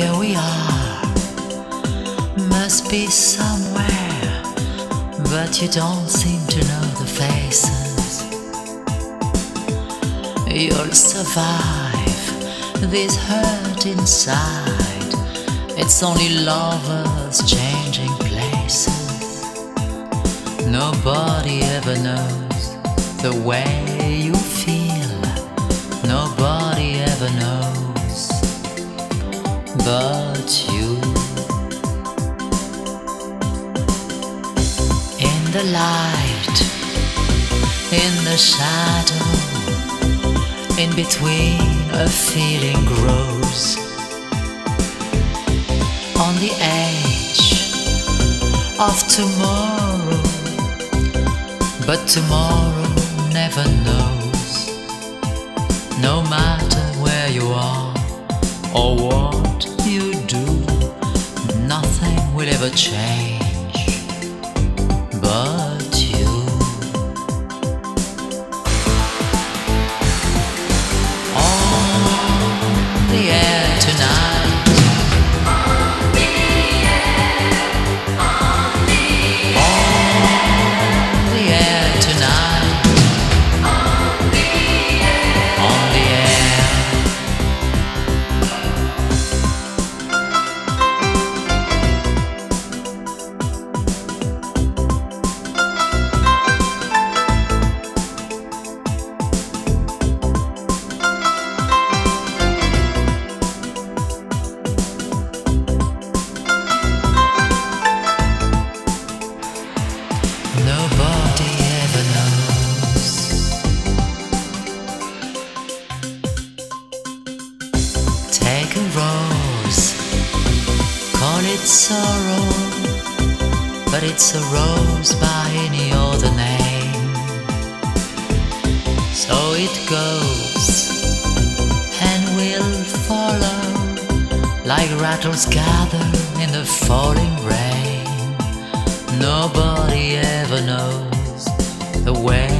Here we are, must be somewhere, but you don't seem to know the faces. You'll survive this hurt inside. It's only lovers changing places. Nobody ever knows the way you feel. Nobody ever knows but you. In the light, in the shadow, in between a feeling grows. On the edge of tomorrow, but tomorrow never knows. No matter where you are or what you do, nothing will ever change but you. On the air tonight, nobody ever knows. Take a rose, call it sorrow, but it's a rose by any other name. So it goes and will follow, like rattles gather in the falling rain. Nobody ever knows the way